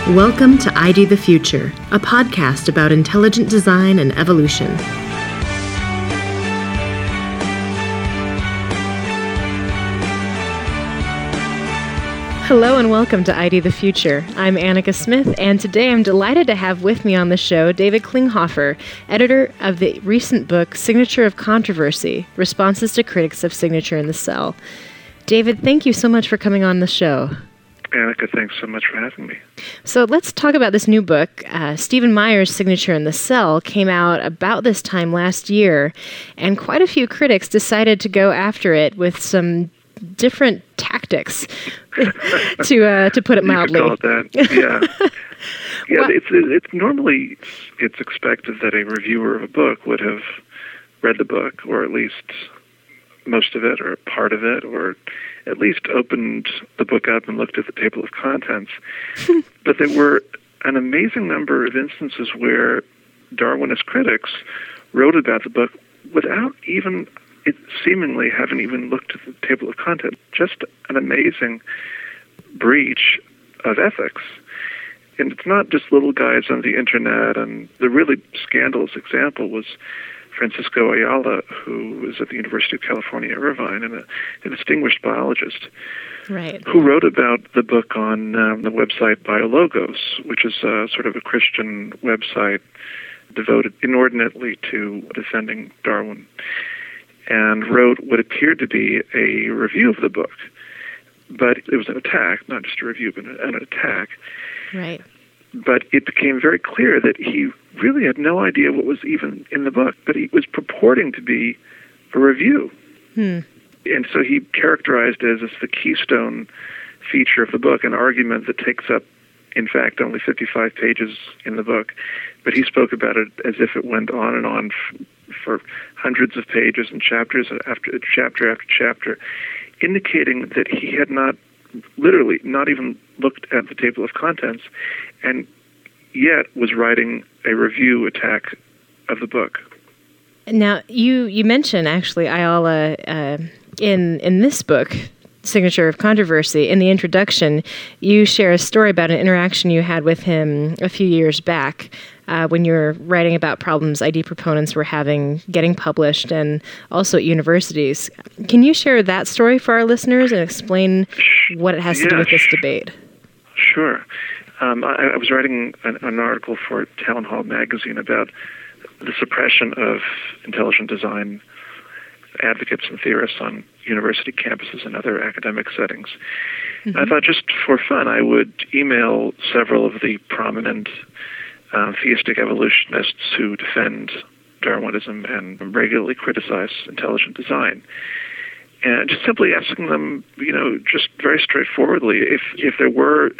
Welcome to ID the Future, a podcast about intelligent design and evolution. Hello and welcome to ID the Future. I'm Annika Smith, and today I'm delighted to have with me on the show David Klinghoffer, editor of the recent book Signature of Controversy, Responses to Critics of Signature in the Cell. David, thank you so much for coming on the show. Annika, thanks so much for having me. So let's talk about this new book. Stephen Meyer's Signature in the Cell came out about this time last year, and quite a few critics decided to go after it with some different tactics, to put it mildly. You could call it that. Yeah. It's normally expected that a reviewer of a book would have read the book, or at least most of it, or part of it, or at least opened the book up and looked at the table of contents. But there were an amazing number of instances where Darwinist critics wrote about the book without even seemingly having even looked at the table of contents. Just an amazing breach of ethics. And it's not just little guys on the internet. And the really scandalous example was Francisco Ayala, who was at the University of California, Irvine, and a distinguished biologist, right, who wrote about the book on the website BioLogos, which is sort of a Christian website devoted inordinately to defending Darwin, and wrote what appeared to be a review of the book. But it was an attack, not just a review, but an attack. Right. But it became very clear that he really had no idea what was even in the book, but he was purporting to be a review. And so he characterized it as the keystone feature of the book, an argument that takes up, in fact, only 55 pages in the book. But he spoke about it as if it went on and on for hundreds of pages and chapters after chapter, indicating that he had not even looked at the table of contents, and yet was writing a review attack of the book. Now, you mentioned actually Ayala in this book, Signature of Controversy. In the introduction, you share a story about an interaction you had with him a few years back when you were writing about problems ID proponents were having getting published and also at universities. Can you share that story for our listeners and explain what it has to do with this debate? Sure. I was writing an article for Town Hall magazine about the suppression of intelligent design advocates and theorists on university campuses and other academic settings. I thought just for fun I would email several of the prominent theistic evolutionists who defend Darwinism and regularly criticize intelligent design. And just simply asking them, just very straightforwardly, if there were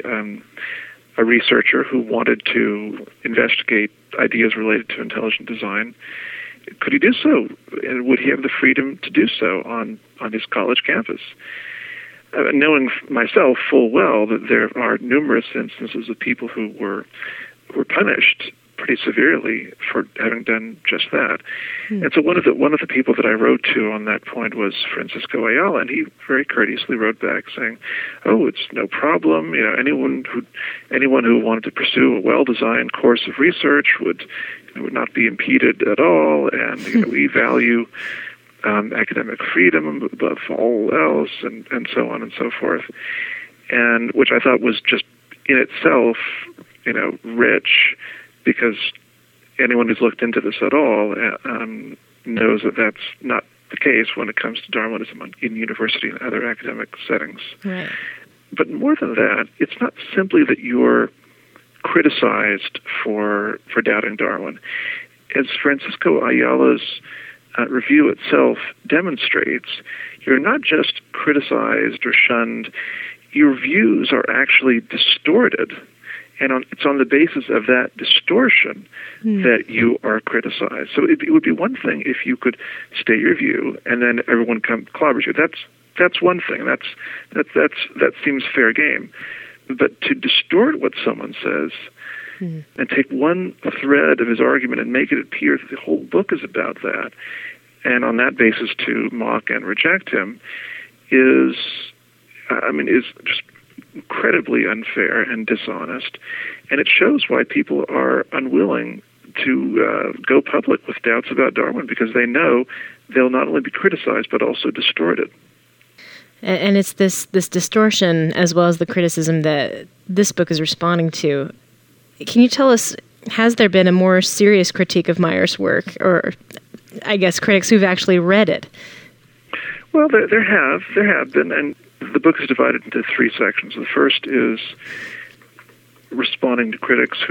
a researcher who wanted to investigate ideas related to intelligent design, could he do so? And would he have the freedom to do so on his college campus? Knowing myself full well that there are numerous instances of people who were punished pretty severely for having done just that. And so one of the people that I wrote to on that point was Francisco Ayala, and he very courteously wrote back saying, "Oh, it's no problem. Anyone who wanted to pursue a well-designed course of research would not be impeded at all, and we value academic freedom above all else, and so on and so forth." And which I thought was just in itself, rich, because anyone who's looked into this at all knows that that's not the case when it comes to Darwinism in university and other academic settings. Right. But more than that, it's not simply that you're criticized for doubting Darwin. As Francisco Ayala's review itself demonstrates, you're not just criticized or shunned, your views are actually distorted. And it's on the basis of that distortion that you are criticized. So it would be one thing if you could state your view and then everyone clobbers you. That's one thing. That seems fair game. But to distort what someone says and take one thread of his argument and make it appear that the whole book is about that, and on that basis to mock and reject him, is just incredibly unfair and dishonest, and it shows why people are unwilling to go public with doubts about Darwin, because they know they'll not only be criticized but also distorted. And it's this distortion as well as the criticism that this book is responding to. Can you tell us, has there been a more serious critique of Meyer's work, or I guess critics who've actually read it? Well, there have been, and the book is divided into three sections. The first is responding to critics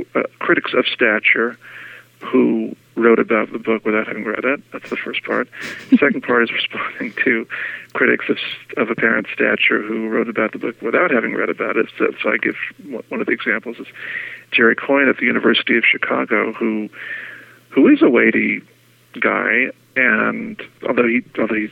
of stature who wrote about the book without having read it. That's the first part. The second part is responding to critics of apparent stature who wrote about the book without having read about it. So I give one of the examples is Jerry Coyne at the University of Chicago, who is a weighty guy, and although he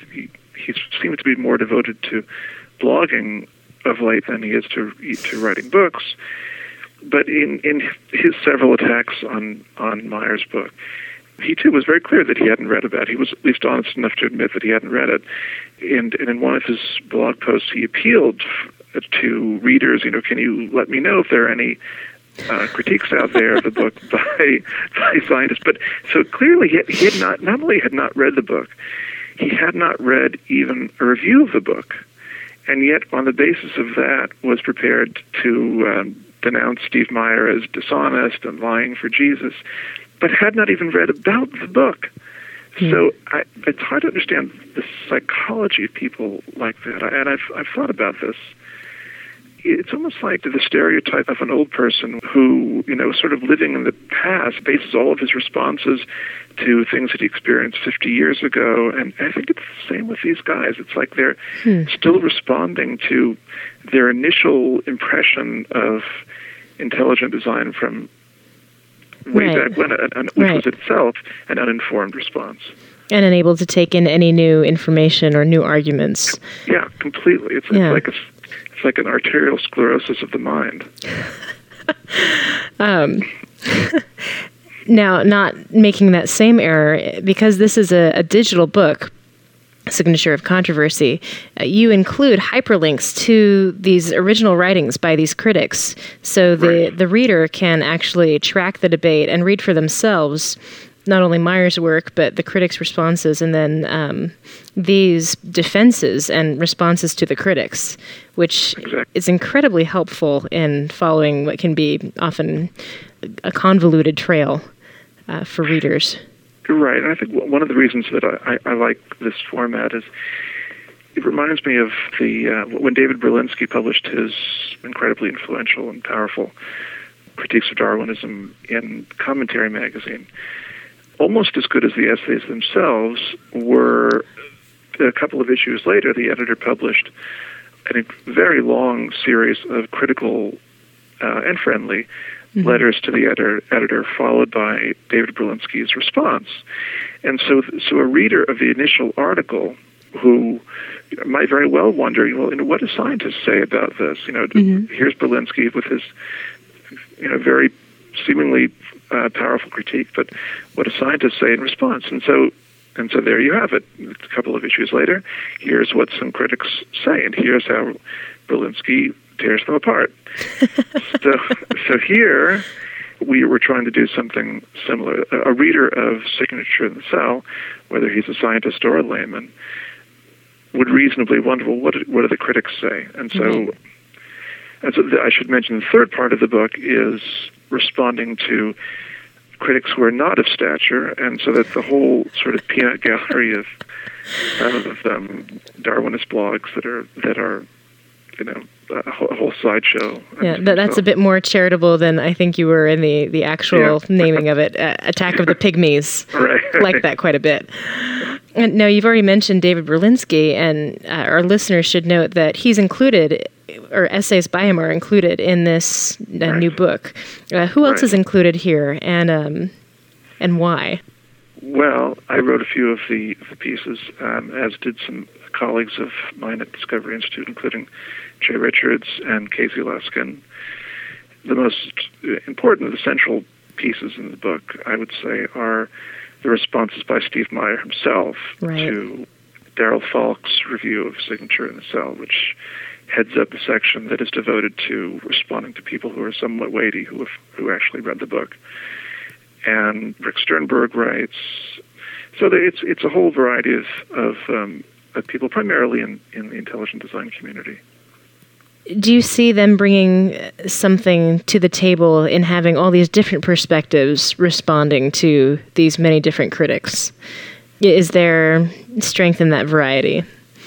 seems to be more devoted to blogging of late than he is to writing books. But in his several attacks on Meyer's book, he too was very clear that he hadn't read about it. He was at least honest enough to admit that he hadn't read it. And in one of his blog posts, he appealed to readers, can you let me know if there are any critiques out there of the book by scientists? But so clearly he had not only had not read the book, he had not read even a review of the book. And yet, on the basis of that, was prepared to denounce Steve Meyer as dishonest and lying for Jesus, but had not even read about the book. So it's hard to understand the psychology of people like that. And I've thought about this. It's almost like the stereotype of an old person who, sort of living in the past, bases all of his responses to things that he experienced 50 years ago. And I think it's the same with these guys. It's like they're still responding to their initial impression of intelligent design from way back when, which was itself an uninformed response. And unable to take in any new information or new arguments. Yeah, completely. It's like an arterial sclerosis of the mind. Now, not making that same error, because this is a digital book, Signature of Controversy, you include hyperlinks to these original writings by these critics, so the reader can actually track the debate and read for themselves not only Meyer's work, but the critics' responses, and then these defenses and responses to the critics, which is incredibly helpful in following what can be often a convoluted trail for readers. Right, and I think one of the reasons that I like this format is it reminds me of when David Berlinski published his incredibly influential and powerful critiques of Darwinism in Commentary magazine. Almost as good as the essays themselves were, a couple of issues later, the editor published a very long series of critical and friendly letters to the editor, followed by David Berlinski's response. And so a reader of the initial article who might very well wonder, what do scientists say about this? Here's Berlinski with his, very seemingly powerful critique, but what do scientists say in response? And so there you have it. A couple of issues later, here's what some critics say, and here's how Berlinski tears them apart. so here we were trying to do something similar. A reader of Signature in the Cell, whether he's a scientist or a layman, would reasonably wonder, well, what do the critics say? And so, I should mention the third part of the book is responding to critics who are not of stature, and so that the whole sort of peanut gallery of Darwinist blogs that are a whole sideshow. Yeah, that's a bit more charitable than I think you were in the actual naming of it, Attack of the Pygmies. Right. Like that quite a bit. And now, you've already mentioned David Berlinski, and our listeners should note that he's included, or essays by him are included in this new book. Who else is included here, and why? Well, I wrote a few of the pieces, as did some colleagues of mine at Discovery Institute, including Jay Richards and Casey Luskin. The most important of the central pieces in the book, I would say, are the responses by Steve Meyer himself to Daryl Falk's review of Signature in the Cell, which heads up the section that is devoted to responding to people who are somewhat weighty, who actually read the book. And Rick Sternberg writes. So it's a whole variety of people, primarily in the intelligent design community. Do you see them bringing something to the table in having all these different perspectives responding to these many different critics? Is there strength in that variety?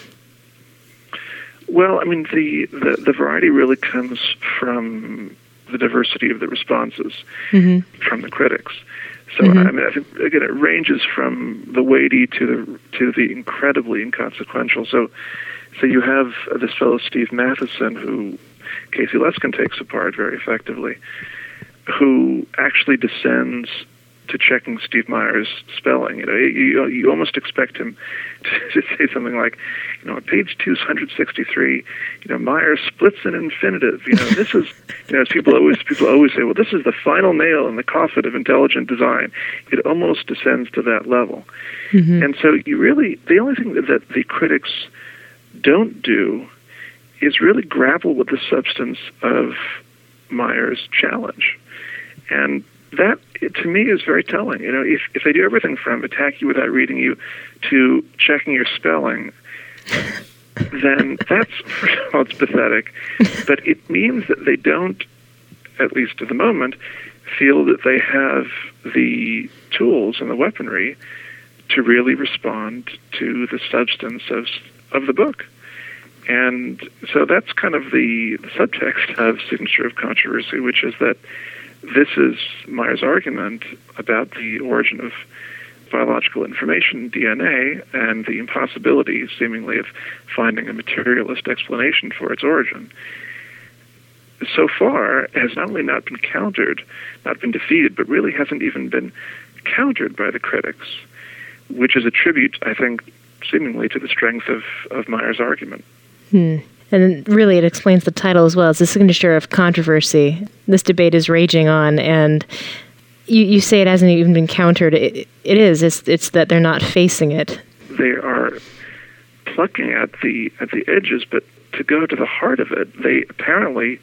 Well, I mean, the variety really comes from the diversity of the responses from the critics. So I mean, I think again, it ranges from the weighty to the incredibly inconsequential. So you have this fellow Steve Matheson, who Casey Luskin takes apart very effectively, who actually descends to checking Steve Meyer's spelling. You almost expect him to say something like, on page 263, Meyer splits an infinitive. This is, as people always say, well, this is the final nail in the coffin of intelligent design. It almost descends to that level. And so the only thing that the critics don't do is really grapple with the substance of Meyer's challenge. And that, to me, is very telling. If they do everything from attack you without reading you to checking your spelling, then that's, first of all, it's pathetic. But it means that they don't, at least at the moment, feel that they have the tools and the weaponry to really respond to the substance of the book. And so that's kind of the subtext of Signature of Controversy, which is that this is Meyer's argument about the origin of biological information, DNA, and the impossibility, seemingly, of finding a materialist explanation for its origin. So far, has not only not been countered, not been defeated, but really hasn't even been countered by the critics, which is a tribute, I think, seemingly to the strength of Meyer's argument. And really, it explains the title as well. It's the Signature of Controversy. This debate is raging on, and you say it hasn't even been countered. It is. It's that they're not facing it. They are plucking at the edges, but to go to the heart of it, they apparently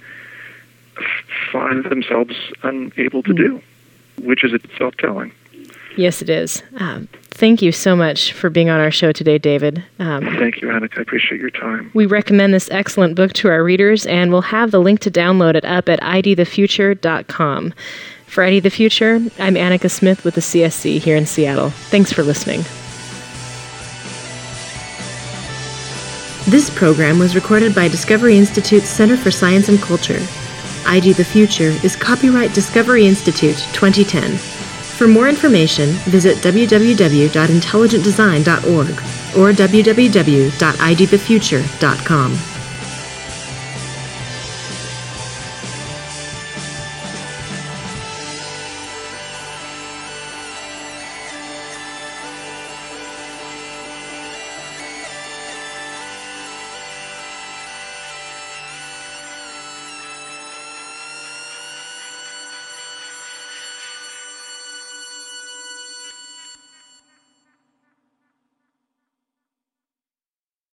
find themselves unable to do, which is itself telling. Yes, it is. Thank you so much for being on our show today, David. Thank you, Annika. I appreciate your time. We recommend this excellent book to our readers, and we'll have the link to download it up at idthefuture.com. For ID the Future, I'm Annika Smith with the CSC here in Seattle. Thanks for listening. This program was recorded by Discovery Institute's Center for Science and Culture. ID the Future is copyright Discovery Institute 2010. For more information, visit www.intelligentdesign.org or www.idthefuture.com.